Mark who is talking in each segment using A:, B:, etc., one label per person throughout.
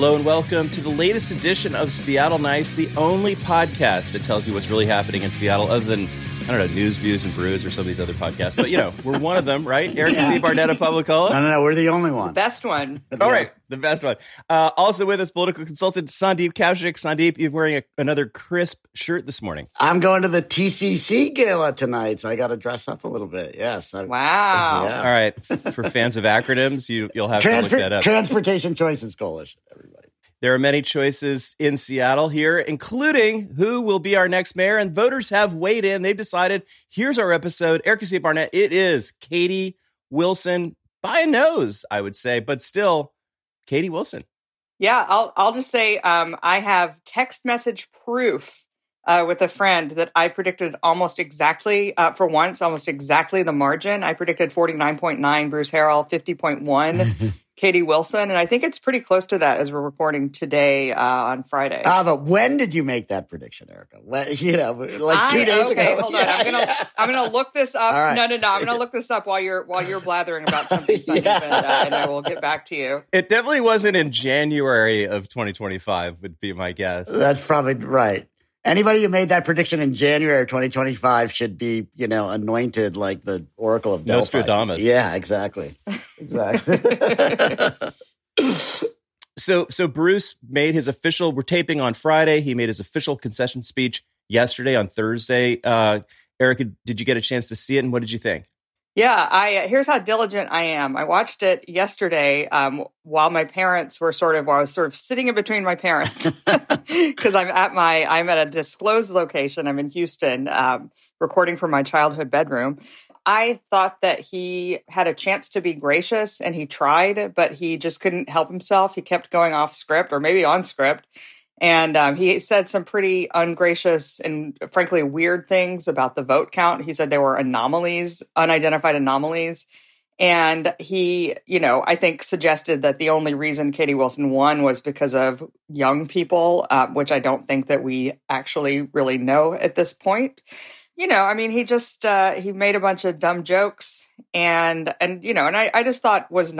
A: Hello and welcome to the latest edition of Seattle Nice, the only podcast that tells you what's really happening in Seattle other than, I don't know, News, Views, and Brews or some of these other podcasts. But, you know, we're one of them, right? Eric C. Barnett of Publicola.
B: No, we're the only one.
C: The best one.
A: All right, the best one. Also with us, political consultant Sandeep Kaushik. Sandeep, you're wearing another crisp shirt this morning.
B: I'm going to the TCC gala tonight, so I got to dress up a little bit. Yes.
C: Wow.
B: Yeah.
A: All right. For fans of acronyms, you'll have to look that up.
B: Transportation Choices Coalition, everybody.
A: There are many choices in Seattle here, including who will be our next mayor. And voters have weighed in. They've decided, here's our episode. Eric C. Barnett, it is Katie Wilson by a nose, I would say, but still Katie Wilson.
C: Yeah, I'll just say I have text message proof with a friend that I predicted almost exactly, for once, almost exactly the margin. I predicted 49.9 Bruce Harrell, 50.1 Katie Wilson, and I think it's pretty close to that as we're recording today on Friday.
B: But when did you make that prediction, Erica? When, like 2 days ago.
C: Okay, hold on. I'm gonna look this up. Right. No. I'm gonna look this up while you're blathering about something, Sandeep, and I will get back to you.
A: It definitely wasn't in January of 2025, would be my guess.
B: That's probably right. Anybody who made that prediction in January of 2025 should be, anointed like the Oracle of Delphi.
A: Nostradamus.
B: Yeah, exactly.
A: So Bruce made his official, we're taping on Friday. He made his official concession speech yesterday on Thursday. Erica, did you get a chance to see it? And what did you think?
C: Yeah, here's how diligent I am. I watched it yesterday while my parents were I was sort of sitting in between my parents because I'm at a disclosed location. I'm in Houston, recording from my childhood bedroom. I thought that he had a chance to be gracious, and he tried, but he just couldn't help himself. He kept going off script, or maybe on script. And he said some pretty ungracious and frankly weird things about the vote count. He said there were anomalies, unidentified anomalies. And he, I think suggested that the only reason Katie Wilson won was because of young people, which I don't think that we actually really know at this point. He just, he made a bunch of dumb jokes and I just thought was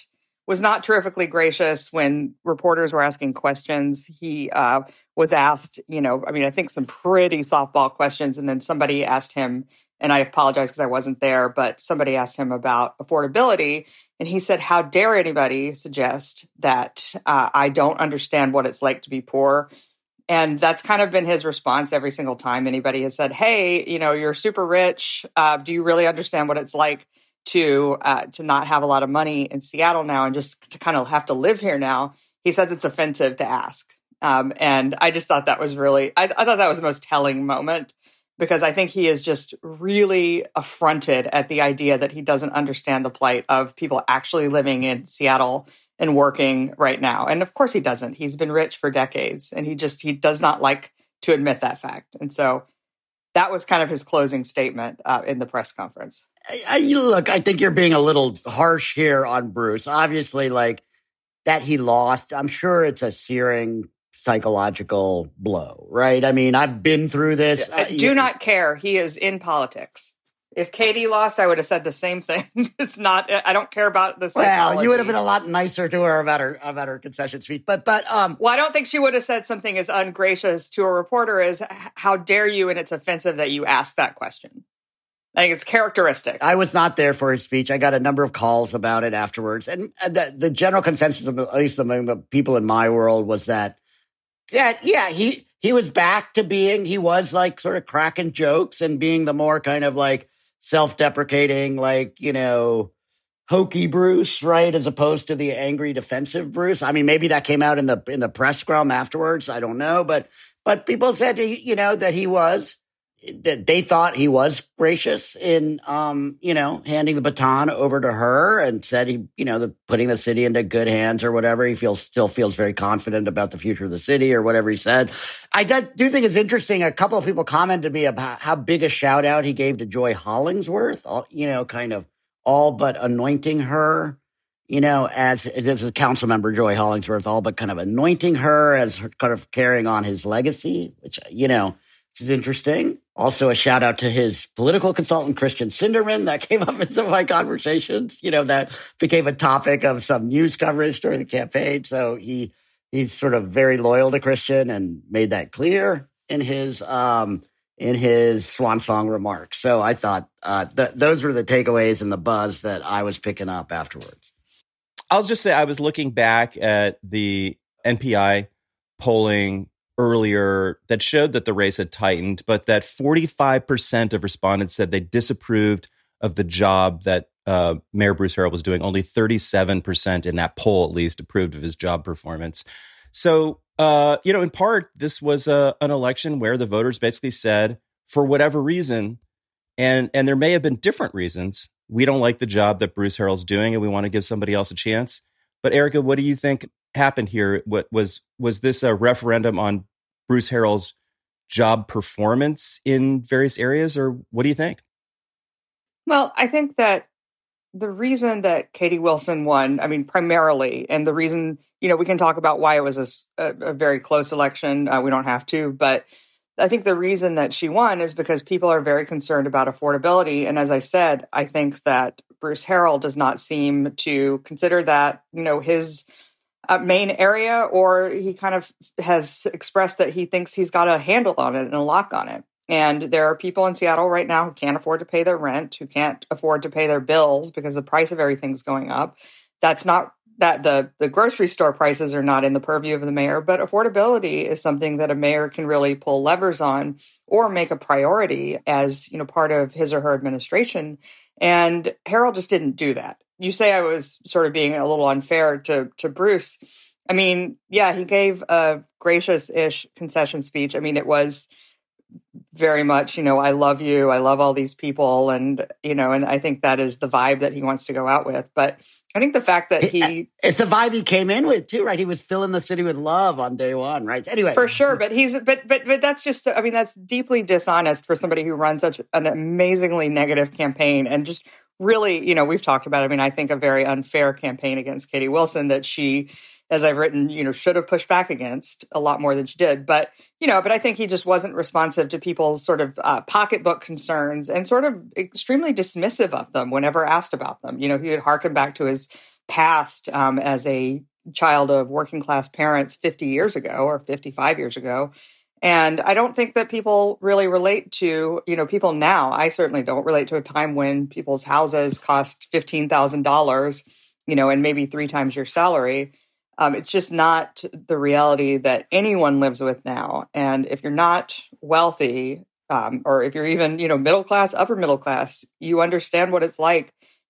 C: not terrifically gracious when reporters were asking questions. He was asked, I think some pretty softball questions. And then somebody asked him, and I apologize because I wasn't there, but somebody asked him about affordability. And he said, how dare anybody suggest that I don't understand what it's like to be poor? And that's kind of been his response every single time anybody has said, hey, you're super rich. Do you really understand what it's like to not have a lot of money in Seattle now and just to kind of have to live here now? He says it's offensive to ask. And I just thought that was I thought that was the most telling moment, because I think he is just really affronted at the idea that he doesn't understand the plight of people actually living in Seattle and working right now. And of course he doesn't. He's been rich for decades, and he does not like to admit that fact. And so that was kind of his closing statement in the press conference.
B: Look, I think you're being a little harsh here on Bruce. Obviously, that he lost, I'm sure it's a searing psychological blow, right? I mean, I've been through this.
C: I do not care. He is in politics. If Katie lost, I would have said the same thing. It's not, I don't care about the psychology.
B: Well, you would have been a lot nicer to her about her concession speech. But
C: well, I don't think she would have said something as ungracious to a reporter as, how dare you? And it's offensive that you asked that question. I think it's characteristic.
B: I was not there for his speech. I got a number of calls about it afterwards. And the general consensus, at least among the people in my world, was that, he was back to being, he was sort of cracking jokes and being the more kind of self-deprecating, hokey Bruce, right? As opposed to the angry defensive Bruce. I mean, maybe that came out in the press scrum afterwards. I don't know. But people said, that he was, that they thought he was gracious in, handing the baton over to her, and said he, putting the city into good hands or whatever. He still feels very confident about the future of the city or whatever he said. I do think it's interesting. A couple of people commented to me about how big a shout out he gave to Joy Hollingsworth, kind of all but anointing her, as a council member, Joy Hollingsworth, all but kind of anointing her as kind of carrying on his legacy, which is interesting. Also, a shout out to his political consultant, Christian Sinderman, that came up in some of my conversations, that became a topic of some news coverage during the campaign. So he he's sort of very loyal to Christian and made that clear in his swan song remarks. So I thought those were the takeaways and the buzz that I was picking up afterwards.
A: I'll just say I was looking back at the NPI polling earlier that showed that the race had tightened, but that 45% of respondents said they disapproved of the job that Mayor Bruce Harrell was doing. Only 37% in that poll, at least, approved of his job performance. So, in part, this was an election where the voters basically said, for whatever reason, and there may have been different reasons, we don't like the job that Bruce Harrell's doing and we want to give somebody else a chance. But Erica, what do you think happened here? What was this a referendum on Bruce Harrell's job performance in various areas, or what do you think?
C: Well, I think that the reason that Katie Wilson won, I mean, primarily, and the reason, we can talk about why it was a very close election. We don't have to, but I think the reason that she won is because people are very concerned about affordability. And as I said, I think that Bruce Harrell does not seem to consider that, his main area, or he kind of has expressed that he thinks he's got a handle on it and a lock on it. And there are people in Seattle right now who can't afford to pay their rent, who can't afford to pay their bills because the price of everything's going up. That's not that the grocery store prices are not in the purview of the mayor, but affordability is something that a mayor can really pull levers on or make a priority as, part of his or her administration. And Harrell just didn't do that. You say I was sort of being a little unfair to Bruce. I mean, yeah, he gave a gracious-ish concession speech. I mean, it was very much, I love you. I love all these people. And, and I think that is the vibe that he wants to go out with. But I think the fact that
B: it's the vibe he came in with too, right? He was filling the city with love on day one, right? Anyway.
C: For sure. But but that's just, I mean, that's deeply dishonest for somebody who runs such an amazingly negative campaign and just really, we've talked about, I mean, I think a very unfair campaign against Katie Wilson that she, as I've written, should have pushed back against a lot more than she did. But, but I think he just wasn't responsive to people's sort of pocketbook concerns and sort of extremely dismissive of them whenever asked about them. He would harken back to his past as a child of working class parents 50 years ago or 55 years ago. And I don't think that people really relate to, people now. I certainly don't relate to a time when people's houses cost $15,000, and maybe 3 times your salary. It's just not the reality that anyone lives with now. And if you're not wealthy, or if you're even, middle class, upper middle class, you understand what it's like,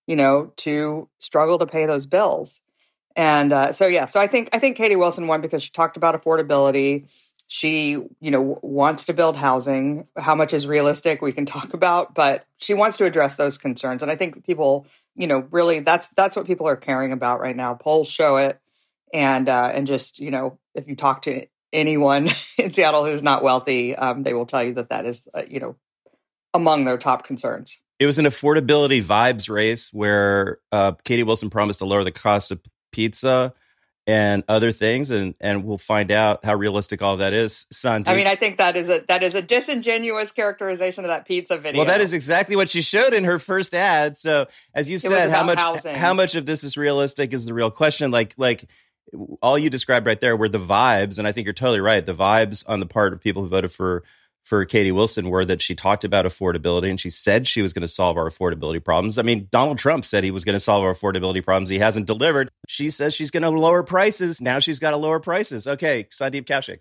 C: to struggle to pay those bills. And so I think Katie Wilson won because she talked about affordability. She, wants to build housing. How much is realistic we can talk about, but she wants to address those concerns. And I think people, really that's what people are caring about right now. Polls show it. And just, if you talk to anyone in Seattle who's not wealthy, they will tell you that is, among their top concerns.
A: It was an affordability vibes race where Katie Wilson promised to lower the cost of pizza and other things, and we'll find out how realistic all of that is. Sandeep.
C: I mean, I think that is a disingenuous characterization of that pizza video.
A: Well, that is exactly what she showed in her first ad. So, as you said, how much of this is realistic is the real question. Like all you described right there were the vibes, and I think you're totally right. The vibes on the part of people who voted for Katie Wilson were that she talked about affordability and she said she was going to solve our affordability problems. I mean, Donald Trump said he was going to solve our affordability problems. He hasn't delivered. She says she's going to lower prices. Now she's got to lower prices. Okay, Sandeep Kaushik.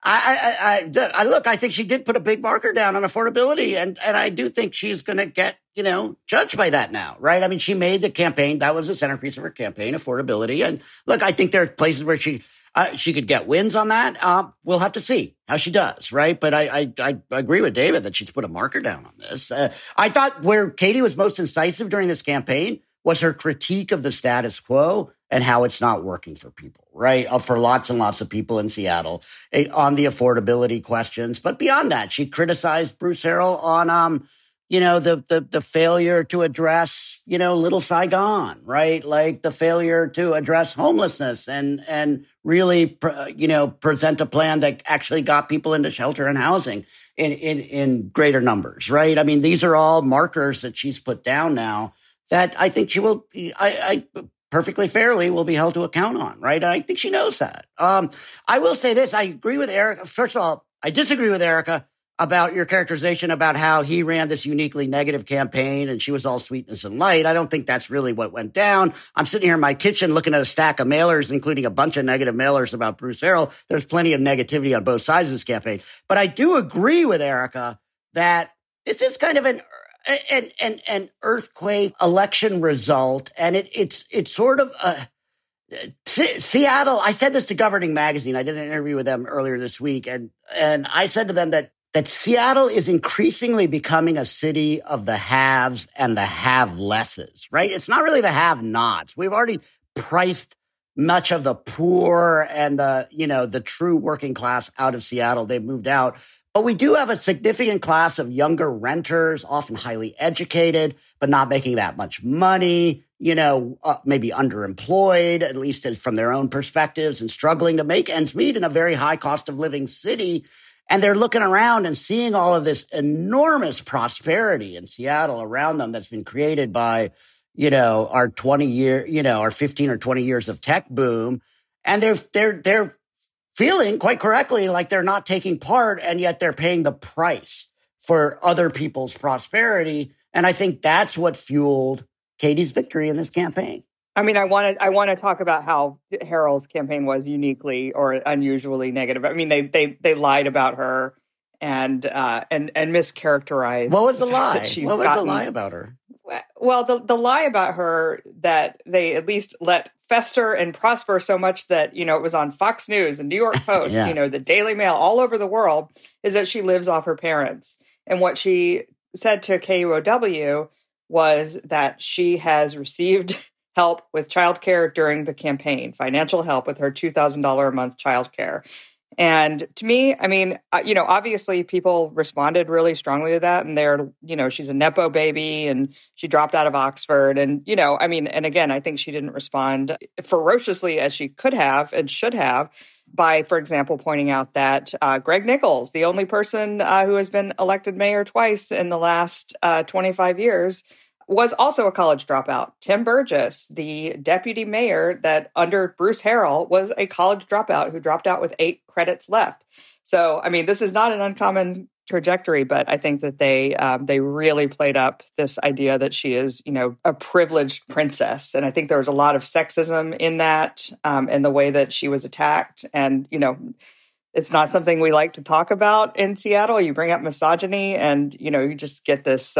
B: I look, I think she did put a big marker down on affordability, and I do think she's going to get, judged by that now, right? I mean, she made the campaign. That was the centerpiece of her campaign, affordability. And look, I think there are places where she could get wins on that. We'll have to see how she does, right? But I agree with David that she's put a marker down on this. I thought where Katie was most incisive during this campaign was her critique of the status quo and how it's not working for people, right? For lots and lots of people in Seattle on the affordability questions. But beyond that, she criticized Bruce Harrell on, the failure to address, Little Saigon, right? Like the failure to address homelessness and really, present a plan that actually got people into shelter and housing in greater numbers, right? I mean, these are all markers that she's put down now that I think she will, perfectly fairly will be held to account on, right? I think she knows that. I will say this. I agree with Erica. First of all, I disagree with Erica about your characterization about how he ran this uniquely negative campaign and she was all sweetness and light. I don't think that's really what went down. I'm sitting here in my kitchen looking at a stack of mailers, including a bunch of negative mailers about Bruce Harrell. There's plenty of negativity on both sides of this campaign. But I do agree with Erica that this is kind of an earthquake election result. And it's sort of Seattle. I said this to Governing Magazine. I did an interview with them earlier this week. And I said to them that Seattle is increasingly becoming a city of the haves and the have-lesses, right? It's not really the have-nots. We've already priced much of the poor and the true working class out of Seattle. They've moved out. But we do have a significant class of younger renters, often highly educated, but not making that much money, maybe underemployed, at least from their own perspectives, and struggling to make ends meet in a very high cost of living city. And they're looking around and seeing all of this enormous prosperity in Seattle around them that's been created by, our 15 or 20 years of tech boom. And they're feeling quite correctly like they're not taking part, and yet they're paying the price for other people's prosperity. And I think that's what fueled Katie's victory in this campaign.
C: I mean, I want to talk about how Harrell's campaign was uniquely or unusually negative. I mean, they lied about her and mischaracterized.
B: What was the lie? What was the lie about her?
C: Well, the lie about her that they at least let fester and prosper so much that, it was on Fox News and New York Post,
B: yeah.
C: The Daily Mail, all over the world, is that she lives off her parents. And what she said to KUOW was that she has received help with childcare during the campaign, financial help with her $2,000 a month childcare. And to me, I mean, obviously people responded really strongly to that. And they're, she's a Nepo baby and she dropped out of Oxford. And, and again, I think she didn't respond ferociously as she could have and should have by, for example, pointing out that Greg Nichols, the only person who has been elected mayor twice in the last 25 years, was also a college dropout. Tim Burgess, the deputy mayor that under Bruce Harrell was a college dropout who dropped out with 8 credits left. So, I mean, this is not an uncommon trajectory, but I think that they really played up this idea that she is, a privileged princess. And I think there was a lot of sexism in that, and the way that she was attacked. And, it's not something we like to talk about in Seattle. You bring up misogyny and, you just get this.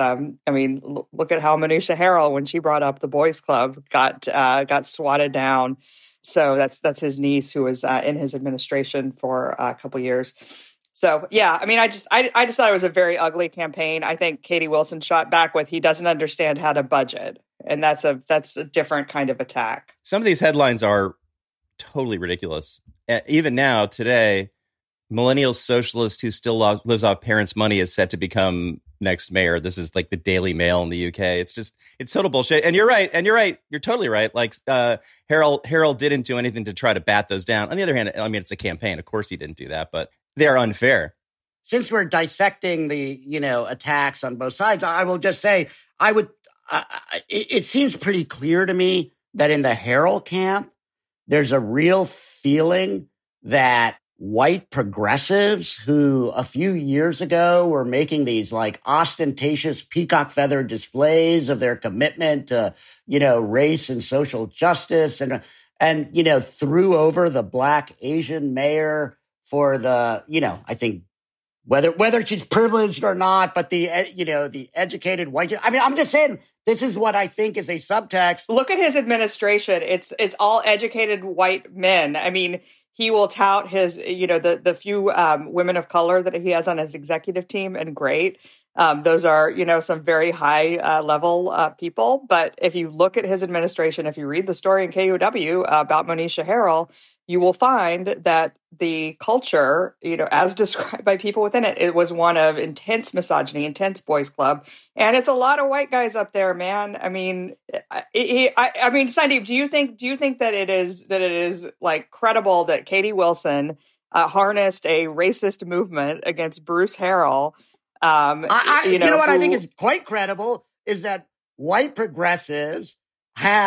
C: Look at how Manisha Harrell, when she brought up the boys club, got swatted down. So that's his niece who was in his administration for a couple years. So, yeah, I mean, I just thought it was a very ugly campaign. I think Katie Wilson shot back with, he doesn't understand how to budget. And that's a different kind of attack.
A: Some of these headlines are totally ridiculous. Even now, today, millennial socialist who still lives off parents' money is set to become next mayor. This is like the Daily Mail in the UK. It's total bullshit. And you're right. You're totally right. Like Harrell didn't do anything to try to bat those down. On the other hand, I mean, it's a campaign. Of course he didn't do that, but they're unfair.
B: Since we're dissecting the, attacks on both sides, I will just say it seems pretty clear to me that in the Harrell camp, there's a real feeling that white progressives who a few years ago were making these like ostentatious peacock feather displays of their commitment to, race and social justice and threw over the Black Asian mayor for the, I think whether she's privileged or not, but the educated white. I mean, I'm just saying this is what I think is a subtext.
C: Look at his administration. It's all educated white men. I mean, he will tout his, the few women of color that he has on his executive team, and great. Those are, some very high level people. But if you look at his administration, if you read the story in KUOW about Manisha Harrell, you will find that the culture, as described by people within it, it was one of intense misogyny, intense boys club. And it's a lot of white guys up there, man. I mean, Sandeep, do you think that it is like credible that Katie Wilson harnessed a racist movement against Bruce Harrell?
B: What I think is quite credible is that white progressives have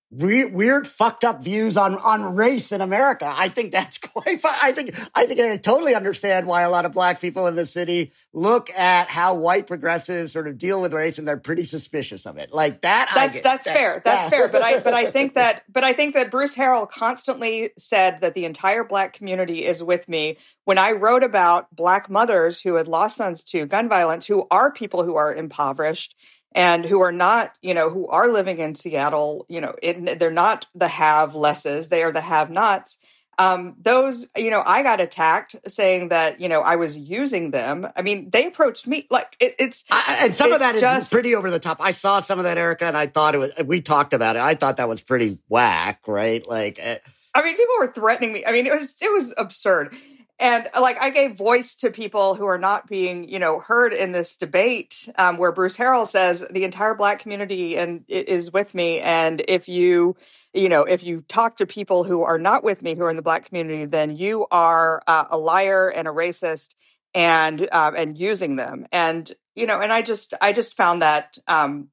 B: weird, fucked up views on race in America. I think that's quite fun. I think I totally understand why a lot of black people in the city look at how white progressives sort of deal with race, and they're pretty suspicious of it. Like that.
C: That's fair. That's fair. But I think that Bruce Harrell constantly said that the entire black community is with me. When I wrote about black mothers who had lost sons to gun violence, who are people who are impoverished, and who are not, who are living in Seattle, they're not the have-lesses, they are the have-nots. Those, I got attacked saying that, I was using them. I mean, they approached me like
B: and some of that is pretty over the top. I saw some of that, Erica, and I thought we talked about it. I thought that was pretty whack, right? Like,
C: I mean, people were threatening me. I mean, it was absurd. And I gave voice to people who are not being, heard in this debate, where Bruce Harrell says the entire black community is with me. And if you talk to people who are not with me, who are in the black community, then you are a liar and a racist and using them. And, and I just found that, I'm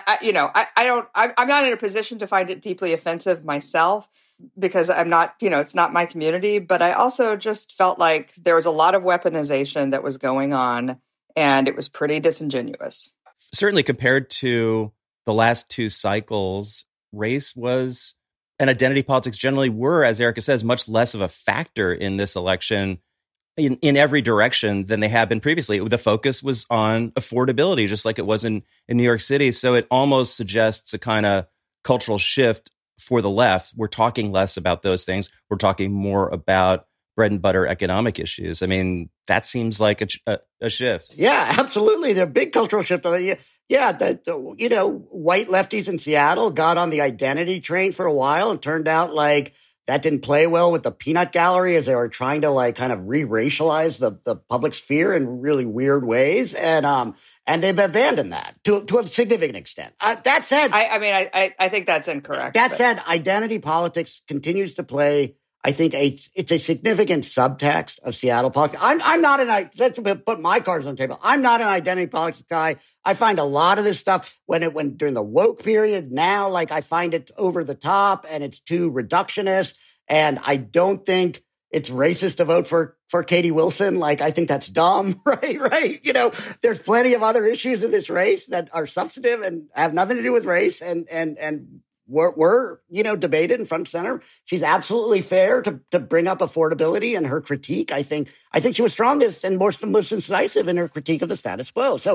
C: not in a position to find it deeply offensive myself, because I'm not, it's not my community, but I also just felt like there was a lot of weaponization that was going on, and it was pretty disingenuous.
A: Certainly compared to the last two cycles, race was, and identity politics generally were, as Erica says, much less of a factor in this election in every direction than they have been previously. The focus was on affordability, just like it was in New York City. So it almost suggests a kind of cultural shift for the left. We're talking less about those things. We're talking more about bread and butter economic issues. I mean, that seems like a shift.
B: Yeah, absolutely. They're a big cultural shift. Yeah, white lefties in Seattle got on the identity train for a while and turned out like that didn't play well with the peanut gallery as they were trying to kind of re-racialize the public sphere in really weird ways. And they've abandoned that to a significant extent. That said,
C: I think that's incorrect.
B: That said, identity politics continues to play. I think it's a significant subtext of Seattle politics. I'm not let's put my cards on the table. I'm not an identity politics guy. I find a lot of this stuff when during the woke period now, I find it over the top and it's too reductionist. And I don't think it's racist to vote for Katie Wilson. I think that's dumb, right? There's plenty of other issues in this race that are substantive and have nothing to do with race and were debated in front center. She's absolutely fair to bring up affordability and her critique. I think she was strongest and most incisive in her critique of the status quo. So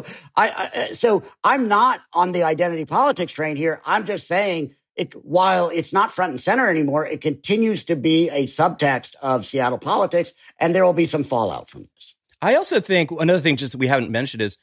B: I'm not on the identity politics train here. I'm just saying, while it's not front and center anymore, it continues to be a subtext of Seattle politics, and there will be some fallout from this.
A: I also think another thing just we haven't mentioned is,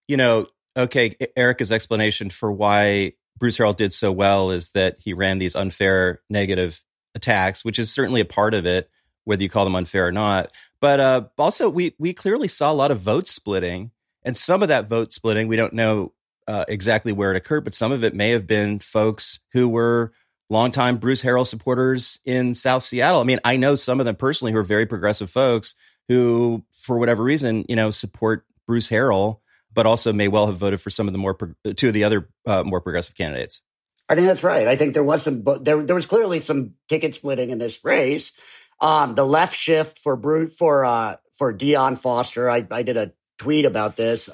A: Erica's explanation for why Bruce Harrell did so well is that he ran these unfair negative attacks, which is certainly a part of it, whether you call them unfair or not. But also, we clearly saw a lot of vote splitting, and some of that vote splitting, we don't know exactly where it occurred, but some of it may have been folks who were longtime Bruce Harrell supporters in South Seattle. I mean, I know some of them personally who are very progressive folks who, for whatever reason, support Bruce Harrell, but also may well have voted for some of the two of the other more progressive candidates.
B: I think that's right. I think there was there was clearly some ticket splitting in this race. The left shift for Dion Foster, I did a tweet about this.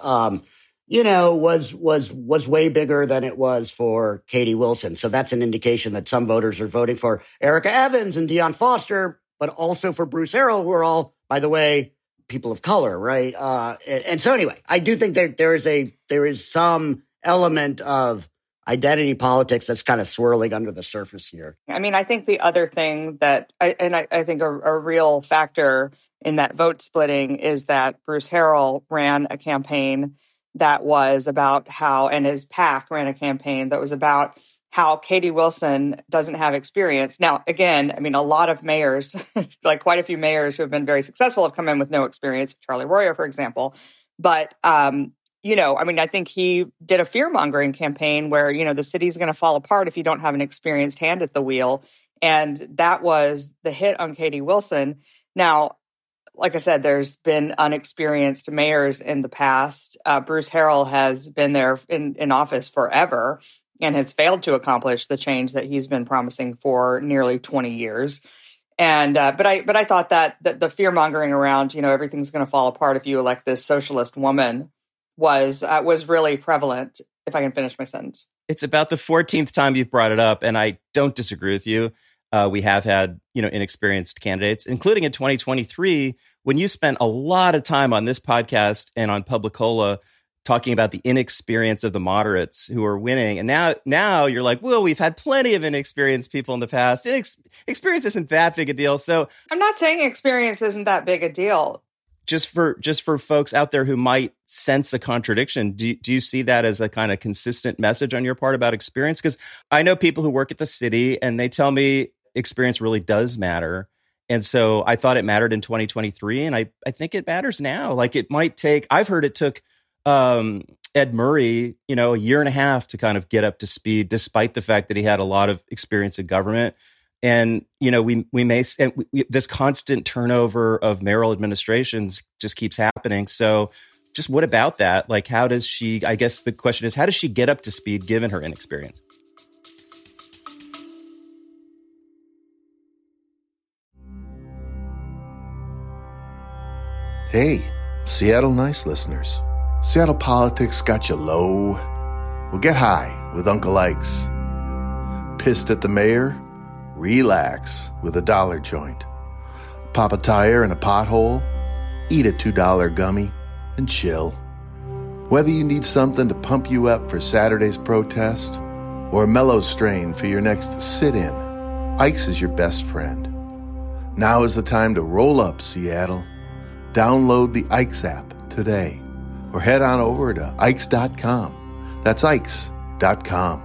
B: Was way bigger than it was for Katie Wilson. So that's an indication that some voters are voting for Erica Evans and Dion Foster, but also for Bruce Harrell, who are all, by the way, people of color, right? And so anyway, I do think there is some element of identity politics that's kind of swirling under the surface here.
C: I mean, I think the other thing that I think a real factor in that vote splitting is that Bruce Harrell ran a campaign that was about how, and his PAC ran a campaign that was about how Katie Wilson doesn't have experience. Now, again, I mean, a lot of mayors, quite a few mayors who have been very successful have come in with no experience, Charlie Royer, for example. But, I think he did a fear-mongering campaign where, the city's going to fall apart if you don't have an experienced hand at the wheel. And that was the hit on Katie Wilson. Now, like I said, there's been unexperienced mayors in the past. Bruce Harrell has been there in office forever. and has failed to accomplish the change that he's been promising for nearly 20 years. And but I thought that the fear mongering around, everything's going to fall apart if you elect this socialist woman was really prevalent. If I can finish my sentence,
A: it's about the 14th time you've brought it up, and I don't disagree with you. We have had inexperienced candidates, including in 2023, when you spent a lot of time on this podcast and on Publicola talking about the inexperience of the moderates who are winning. And now you're like, well, we've had plenty of inexperienced people in the past. Experience isn't that big a deal. So
C: I'm not saying experience isn't that big a deal.
A: Just for folks out there who might sense a contradiction, do you see that as a kind of consistent message on your part about experience? Because I know people who work at the city and they tell me experience really does matter. And so I thought it mattered in 2023. And I think it matters now. Like it might take, I've heard it took Ed Murray, a year and a half to kind of get up to speed, despite the fact that he had a lot of experience in government. And, this constant turnover of mayoral administrations just keeps happening. So just what about that? Like, how does she, I guess the question is, how does she get up to speed given her inexperience?
D: Hey, Seattle Nice listeners. Seattle politics got you low? Well, get high with Uncle Ike's. Pissed at the mayor? Relax with a $1 joint. Pop a tire in a pothole? Eat a $2 gummy and chill. Whether you need something to pump you up for Saturday's protest or a mellow strain for your next sit-in, Ike's is your best friend. Now is the time to roll up, Seattle. Download the Ike's app today or head on over to Ikes.com. That's Ikes.com.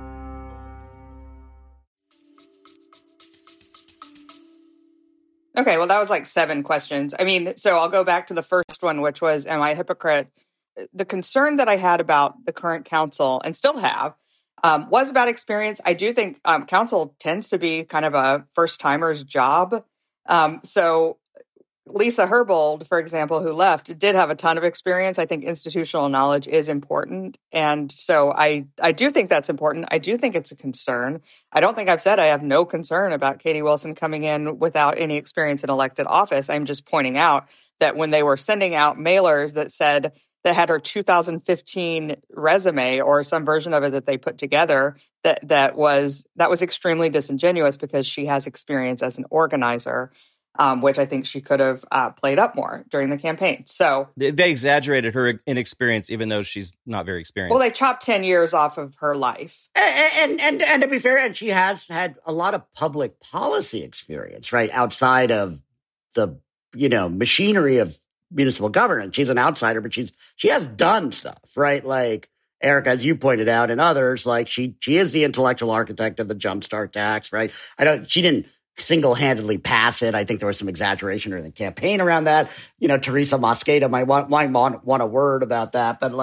C: Okay, well, that was like 7 questions. I mean, so I'll go back to the first one, which was, am I a hypocrite? The concern that I had about the current council, and still have, was about experience. I do think council tends to be kind of a first-timer's job. So Lisa Herbold, for example, who left, did have a ton of experience. I think institutional knowledge is important. And so I do think that's important. I do think it's a concern. I don't think I've said I have no concern about Katie Wilson coming in without any experience in elected office. I'm just pointing out that when they were sending out mailers that had her 2015 resume or some version of it that they put together, that was extremely disingenuous because she has experience as an organizer. Which I think she could have played up more during the campaign. So
A: they exaggerated her inexperience, even though she's not very experienced.
C: Well, they chopped 10 years off of her life.
B: And to be fair, and she has had a lot of public policy experience, right? Outside of the, machinery of municipal governance. She's an outsider, but she has done stuff, right? Like Erica, as you pointed out, and others, like she is the intellectual architect of the Jumpstart tax, right? She didn't single-handedly pass it. I think there was some exaggeration during the campaign around that. Teresa Mosqueda might want a word about that, but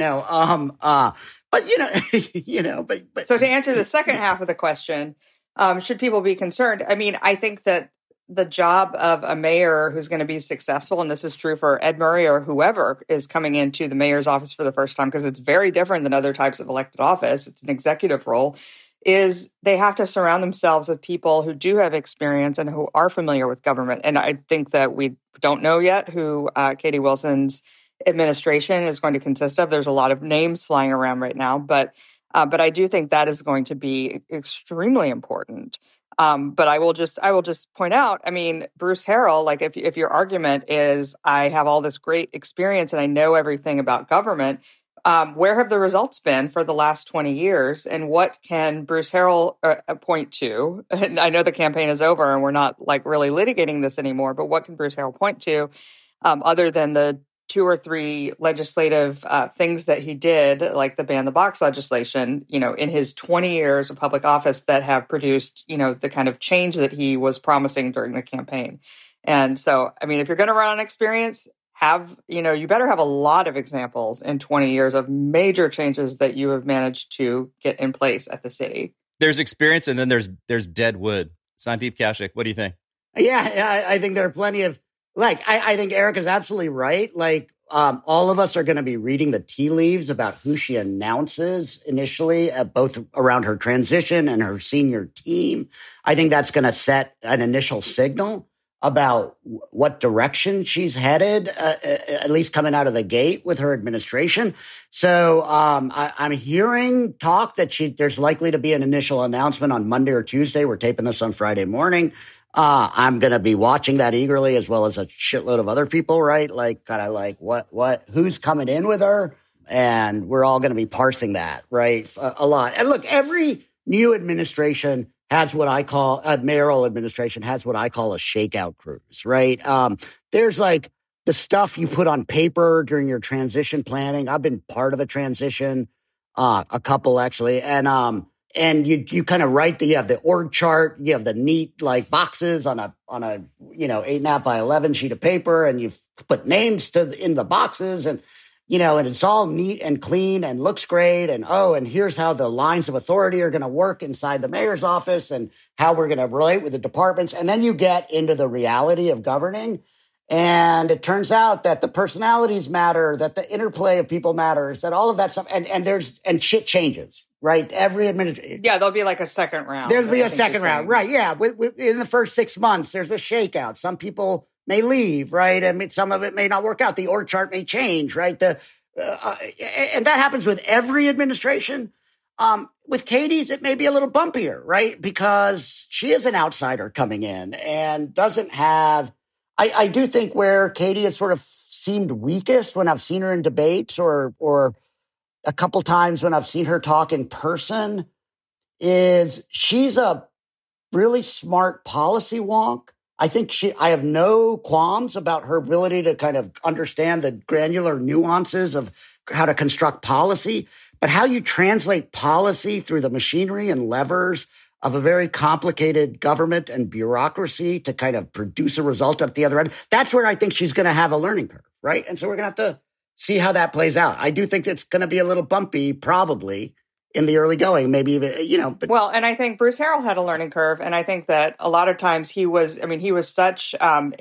B: but
C: So to answer the second half of the question, should people be concerned? I mean, I think that the job of a mayor who's going to be successful, and this is true for Ed Murray or whoever is coming into the mayor's office for the first time, because it's very different than other types of elected office. It's an executive role. Is they have to surround themselves with people who do have experience and who are familiar with government. And I think that we don't know yet who Katie Wilson's administration is going to consist of. There's a lot of names flying around right now, but I do think that is going to be extremely important. But I will just point out, I mean, Bruce Harrell, like if your argument is I have all this great experience and I know everything about government, where have the results been for the last 20 years? And what can Bruce Harrell point to? And I know the campaign is over and we're not like really litigating this anymore, but what can Bruce Harrell point to other than the 2 or 3 legislative things that he did, like the ban the box legislation, in his 20 years of public office that have produced, the kind of change that he was promising during the campaign. And so, I mean, if you're going to run on experience, you better have a lot of examples in 20 years of major changes that you have managed to get in place at the city.
A: There's experience and then there's dead wood. Sandeep Kaushik, what do you think?
B: Yeah, I think there are plenty of, I think Erica's absolutely right. Like, all of us are going to be reading the tea leaves about who she announces initially, both around her transition and her senior team. I think that's going to set an initial signal about what direction she's headed, at least coming out of the gate with her administration. So I'm hearing talk that there's likely to be an initial announcement on Monday or Tuesday. We're taping this on Friday morning. I'm going to be watching that eagerly, as well as a shitload of other people, right? Like, kind of like who's coming in with her? And we're all going to be parsing that, right? A lot. And look, every new administration has what I call a mayoral administration has what I call a shakeout cruise, right? There's like the stuff you put on paper during your transition planning. I've been part of a transition, a couple actually. And you kind of write you have the org chart, you have the neat like boxes on a 8.5 by 11 sheet of paper, and you put names in the boxes, and and it's all neat and clean and looks great. And and here's how the lines of authority are going to work inside the mayor's office and how we're going to relate with the departments. And then you get into the reality of governing. And it turns out that the personalities matter, that the interplay of people matters, that all of that stuff, and shit changes, right? Every administration.
C: Yeah, there'll be like a second round.
B: There'll be a second round, right? Yeah. In the first 6 months, there's a shakeout. Some people may leave, right? I mean, some of it may not work out. The org chart may change, right? And that happens with every administration. With Katie's, it may be a little bumpier, right? Because she is an outsider coming in and doesn't have. I do think where Katie has sort of seemed weakest when I've seen her in debates or a couple times when I've seen her talk in person is she's a really smart policy wonk. I think I have no qualms about her ability to kind of understand the granular nuances of how to construct policy, but how you translate policy through the machinery and levers of a very complicated government and bureaucracy to kind of produce a result at the other end. That's where I think she's going to have a learning curve, right? And so we're going to have to see how that plays out. I do think it's going to be a little bumpy, probably, in the early going, maybe even, But.
C: Well, and I think Bruce Harrell had a learning curve. And I think that a lot of times he was such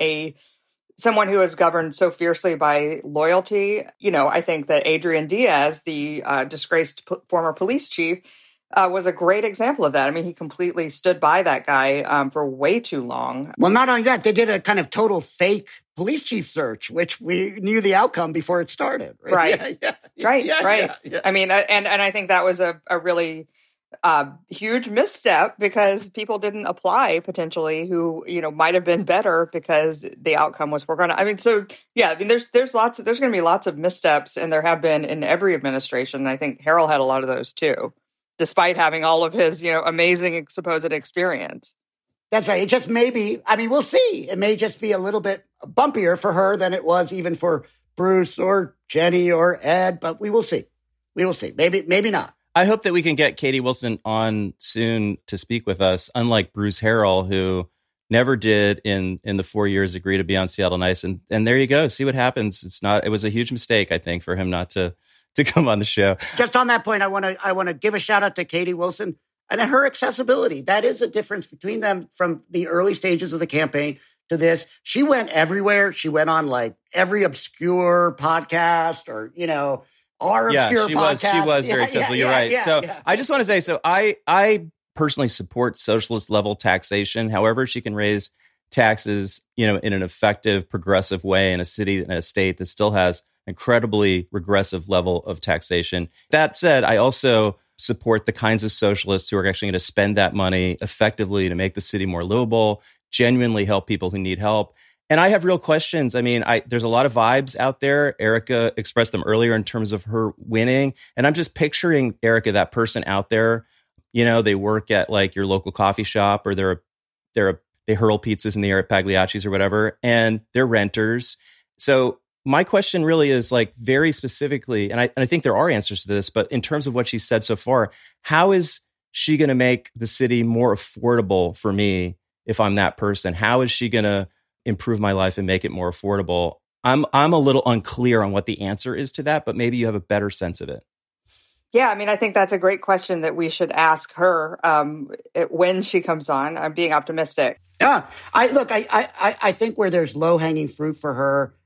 C: someone who was governed so fiercely by loyalty. I think that Adrian Diaz, the disgraced former police chief, was a great example of that. I mean, he completely stood by that guy for way too long.
B: Well, not only that, they did a kind of total fake police chief search, which we knew the outcome before it started.
C: Right. Right. Yeah. I mean, and I think that was a really huge misstep because people didn't apply potentially who, might have been better because the outcome was foregone. I mean, so yeah, I mean, there's going to be lots of missteps, and there have been in every administration. And I think Harrell had a lot of those too, despite having all of his, amazing supposed experience.
B: That's right. It just may be, we'll see. It may just be a little bit bumpier for her than it was even for Bruce or Jenny or Ed, but we will see. We will see. Maybe not.
A: I hope that we can get Katie Wilson on soon to speak with us, unlike Bruce Harrell, who never did in the 4 years agree to be on Seattle Nice. And there you go. See what happens. It was a huge mistake, I think, for him not to come on the show.
B: Just on that point, I want to give a shout out to Katie Wilson and her accessibility. That is a difference between them from the early stages of the campaign to this. She went everywhere. She went on like every obscure podcast or, obscure podcast.
A: She was very accessible. You're right. I just want to say, I personally support socialist level taxation. However, she can raise taxes, in an effective, progressive way in a city and a state that still has incredibly regressive level of taxation. That said, I also support the kinds of socialists who are actually going to spend that money effectively to make the city more livable, genuinely help people who need help. And I have real questions. I mean, there's a lot of vibes out there. Erica expressed them earlier in terms of her winning. And I'm just picturing Erica, that person out there, they work at like your local coffee shop, or they hurl pizzas in the air at Pagliacci's or whatever, and they're renters. So my question really is like very specifically, and I think there are answers to this, but in terms of what she said so far, how is she going to make the city more affordable for me if I'm that person? How is she going to improve my life and make it more affordable? I'm a little unclear on what the answer is to that, but maybe you have a better sense of it.
C: Yeah, I mean, I think that's a great question that we should ask her when she comes on. I'm being optimistic.
B: Yeah, I think where there's low-hanging fruit for her,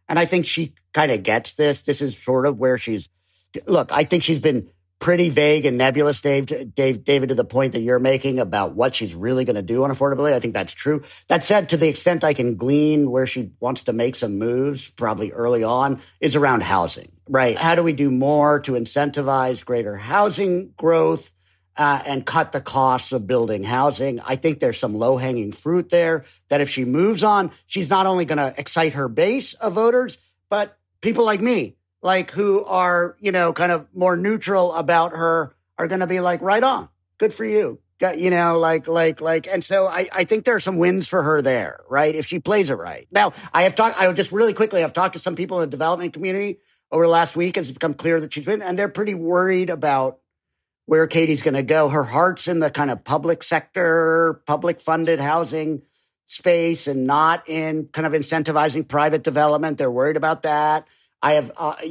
B: And I think she kind of gets this. This is sort of where look, I think she's been pretty vague and nebulous, David, to the point that you're making about what she's really going to do on affordability. I think that's true. That said, to the extent I can glean where she wants to make some moves, probably early on, is around housing, right? How do we do more to incentivize greater housing growth and cut the costs of building housing? I think there's some low-hanging fruit there that if she moves on, she's not only going to excite her base of voters, but people like me, like who are, kind of more neutral about her, are going to be like, right on, good for you. And so I think there are some wins for her there, right? If she plays it right. Now, I've talked to some people in the development community over the last week. It's become clear that she's been, and they're pretty worried about where Katie's going to go. Her heart's in the kind of public sector, public funded housing space and not in kind of incentivizing private development. They're worried about that. I have,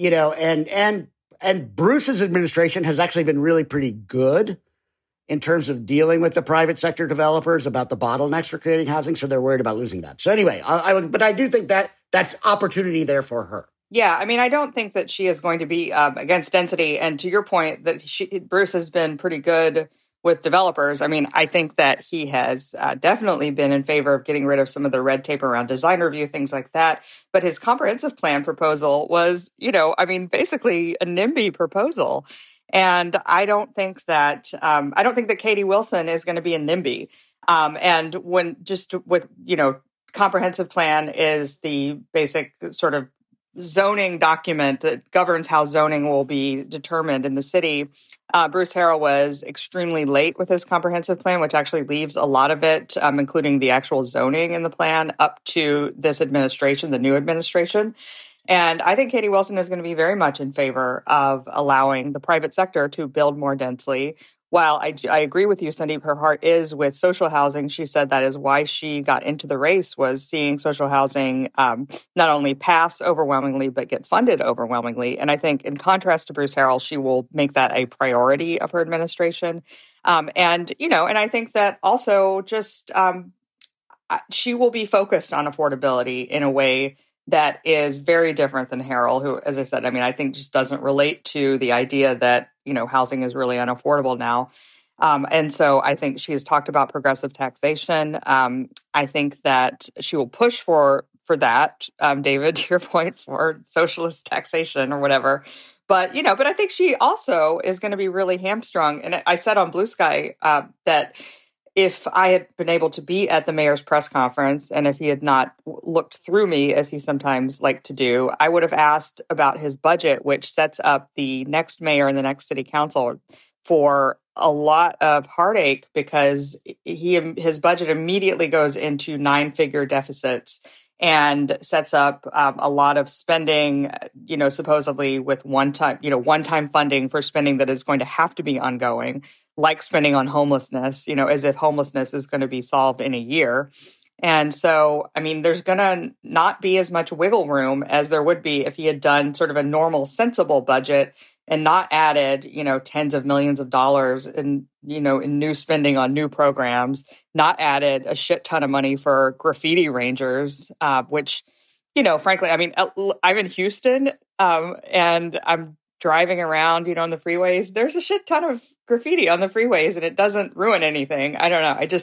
B: and Bruce's administration has actually been really pretty good in terms of dealing with the private sector developers about the bottlenecks for creating housing. So they're worried about losing that. So anyway, but I do think that that's opportunity there for her.
C: Yeah, I mean, I don't think that she is going to be against density. And to your point, that Bruce has been pretty good with developers. I mean, I think that he has definitely been in favor of getting rid of some of the red tape around design review, things like that. But his comprehensive plan proposal was, basically a NIMBY proposal. And I don't think that Katie Wilson is going to be a NIMBY. And when just with, comprehensive plan is the basic sort of zoning document that governs how zoning will be determined in the city. Bruce Harrell was extremely late with his comprehensive plan, which actually leaves a lot of it, including the actual zoning in the plan, up to this administration, the new administration. And I think Katie Wilson is going to be very much in favor of allowing the private sector to build more densely. While I agree with you, Sandeep, her heart is with social housing. She said that is why she got into the race, was seeing social housing not only pass overwhelmingly, but get funded overwhelmingly. And I think in contrast to Bruce Harrell, she will make that a priority of her administration. And I think that also just she will be focused on affordability in a way that is very different than Harrell, who, as I said, I think just doesn't relate to the idea that, housing is really unaffordable now. And so I think she has talked about progressive taxation. I think that she will push for that, David, to your point, for socialist taxation or whatever. But I think she also is going to be really hamstrung. And I said on Blue Sky that if I had been able to be at the mayor's press conference and if he had not looked through me, as he sometimes liked to do, I would have asked about his budget, which sets up the next mayor and the next city council for a lot of heartache because his budget immediately goes into 9-figure deficits and sets up a lot of spending, supposedly with one-time funding for spending that is going to have to be ongoing, like spending on homelessness, as if homelessness is going to be solved in a year. And so, there's going to not be as much wiggle room as there would be if he had done sort of a normal, sensible budget and not added, tens of millions of dollars in new spending on new programs, not added a shit ton of money for graffiti rangers, which, frankly, I'm in Houston and I'm driving around, on the freeways. There's a shit ton of graffiti on the freeways and it doesn't ruin anything. I don't know.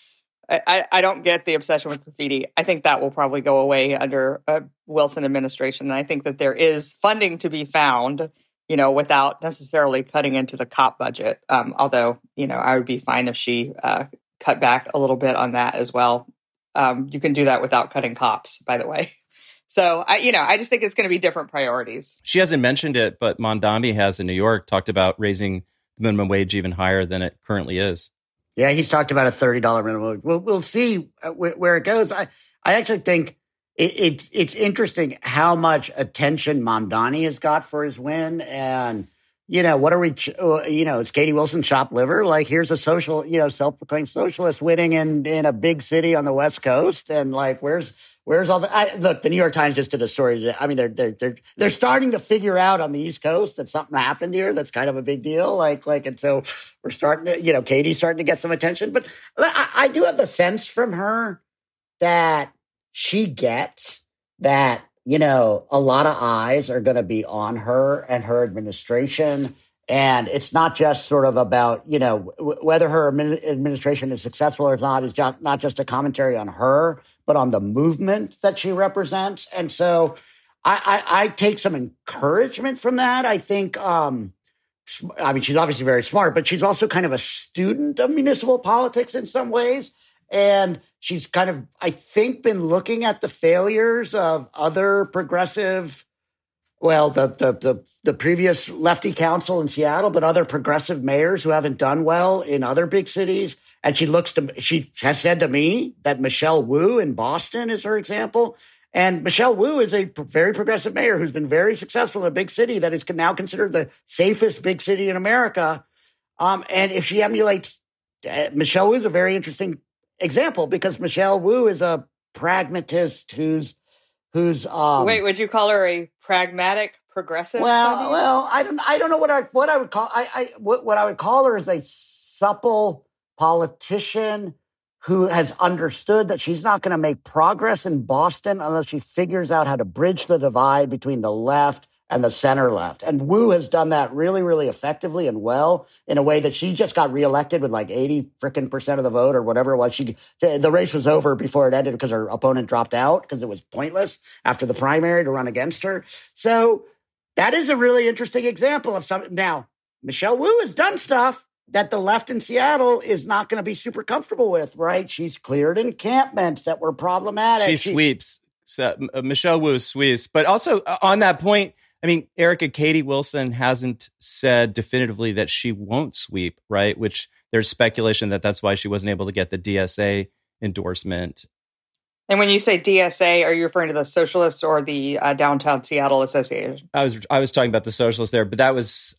C: I don't get the obsession with graffiti. I think that will probably go away under a Wilson administration. And I think that there is funding to be found, without necessarily cutting into the cop budget. Although, I would be fine if she cut back a little bit on that as well. You can do that without cutting cops, by the way. So, I just think it's going to be different priorities.
A: She hasn't mentioned it, but Mondami has in New York talked about raising the minimum wage even higher than it currently is.
B: Yeah, he's talked about a $30 minimum wage. We'll see where it goes. I actually think it's interesting how much attention Mamdani has got for his win. And, what are we, it's Katie Wilson chopped liver. Like, here's a self-proclaimed socialist winning in a big city on the West Coast. And like, where's all the, look, the New York Times just did a story today. They're starting to figure out on the East Coast that something happened here. That's kind of a big deal. And so we're starting to, Katie's starting to get some attention, but I do have the sense from her that she gets that a lot of eyes are going to be on her and her administration. And it's not just sort of about, whether her administration is successful or not is not just a commentary on her, but on the movement that she represents. And so I take some encouragement from that. I think, she's obviously very smart, but she's also kind of a student of municipal politics in some ways. And she's kind of, I think, been looking at the failures of other progressive, the previous lefty council in Seattle, but other progressive mayors who haven't done well in other big cities. And she has said to me that Michelle Wu in Boston is her example. And Michelle Wu is a very progressive mayor who's been very successful in a big city that is now considered the safest big city in America. And if she emulates, Michelle Wu is a very interesting example because Michelle Wu is a pragmatist who's
C: wait, would you call her a pragmatic progressive?
B: Well, I don't know what I would call what I would call her is a supple politician who has understood that she's not going to make progress in Boston unless she figures out how to bridge the divide between the left and the center left. And Wu has done that really, really effectively and well in a way that she just got reelected with like 80% of the vote or whatever it was. The race was over before it ended because her opponent dropped out because it was pointless after the primary to run against her. So that is a really interesting example of something. Now, Michelle Wu has done stuff that the left in Seattle is not going to be super comfortable with, right? She's cleared encampments that were problematic.
A: She sweeps. So, Michelle Wu sweeps. But also on that point, I mean, Erica, Katie Wilson hasn't said definitively that she won't sweep, right? Which there's speculation that that's why she wasn't able to get the DSA endorsement.
C: And when you say DSA, are you referring to the Socialists or the Downtown Seattle Association?
A: I was talking about the Socialists there, but that was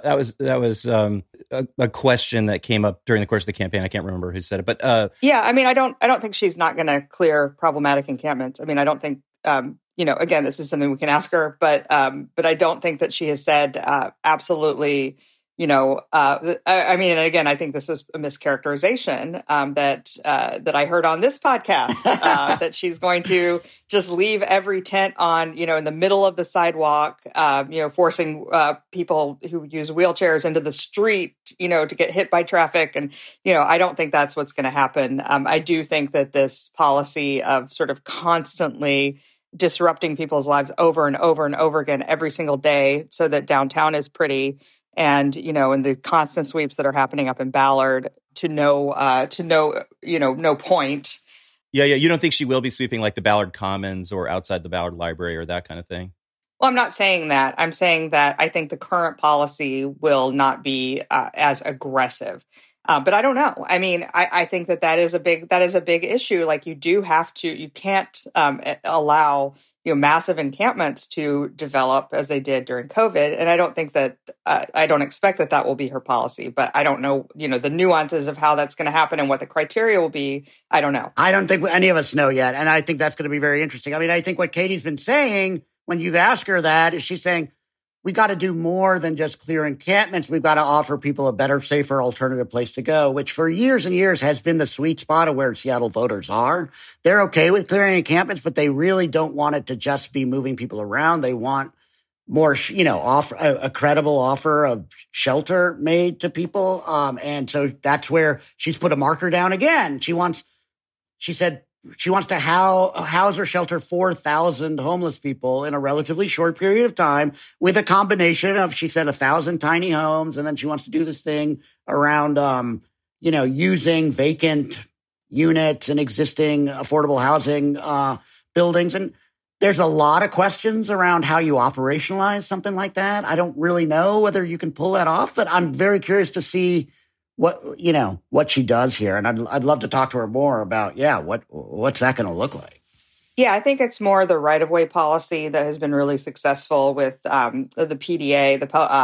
A: a question that came up during the course of the campaign. I can't remember who said it, but
C: yeah, I mean, I don't think she's not going to clear problematic encampments. I mean, I don't think. Again, this is something we can ask her, but I don't think that she has said absolutely, I mean, and again, I think this was a mischaracterization that I heard on this podcast, that she's going to just leave every tent on, in the middle of the sidewalk, forcing people who use wheelchairs into the street, to get hit by traffic. And, I don't think that's what's going to happen. I do think that this policy of sort of constantly disrupting people's lives over and over and over again every single day so that downtown is pretty and, and the constant sweeps that are happening up in Ballard to no point.
A: Yeah. You don't think she will be sweeping like the Ballard Commons or outside the Ballard Library or that kind of thing?
C: Well, I'm not saying that. I'm saying that I think the current policy will not be as aggressive. But I don't know. I mean, I think that is a big issue. Like you can't allow, massive encampments to develop as they did during COVID. And I don't think that, I don't expect that will be her policy, but I don't know, the nuances of how that's going to happen and what the criteria will be. I don't know.
B: I don't think any of us know yet. And I think that's going to be very interesting. I mean, I think what Katie's been saying when you ask her that is she's saying, we got to do more than just clear encampments. We've got to offer people a better, safer alternative place to go, which for years and years has been the sweet spot of where Seattle voters are. They're okay with clearing encampments, but they really don't want it to just be moving people around. They want more, offer a credible offer of shelter made to people. And so that's where she's put a marker down again. She said she wants to house or shelter 4,000 homeless people in a relatively short period of time with a combination of, she said, 1,000 tiny homes. And then she wants to do this thing around, using vacant units and existing affordable housing buildings. And there's a lot of questions around how you operationalize something like that. I don't really know whether you can pull that off, but I'm very curious to see what she does here. And I'd love to talk to her more about, what's that going to look like?
C: Yeah, I think it's more the right-of-way policy that has been really successful with the PDA,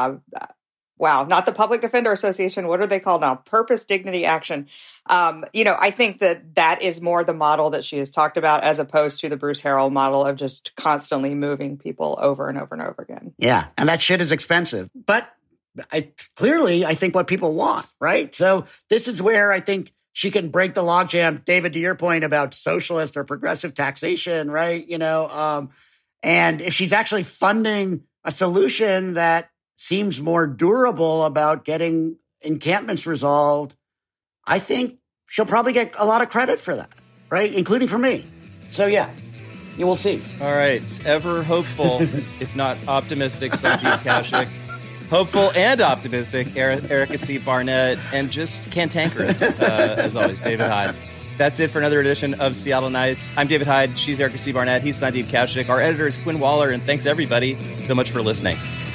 C: not the Public Defender Association. What are they called now? Purpose, Dignity, Action. I think that is more the model that she has talked about as opposed to the Bruce Harrell model of just constantly moving people over and over and over again.
B: Yeah, and that shit is expensive. But I think what people want, right? So this is where I think she can break the logjam. David, to your point about socialist or progressive taxation, right? And if she's actually funding a solution that seems more durable about getting encampments resolved, I think she'll probably get a lot of credit for that, right? Including for me. So, yeah, you will see.
A: All right. Ever hopeful, if not optimistic, Sandeep Kaushik. Hopeful and optimistic, Erica C. Barnett, and just cantankerous, as always, David Hyde. That's it for another edition of Seattle Nice. I'm David Hyde. She's Erica C. Barnett. He's Sandeep Kaushik. Our editor is Quinn Waller, and thanks, everybody, so much for listening.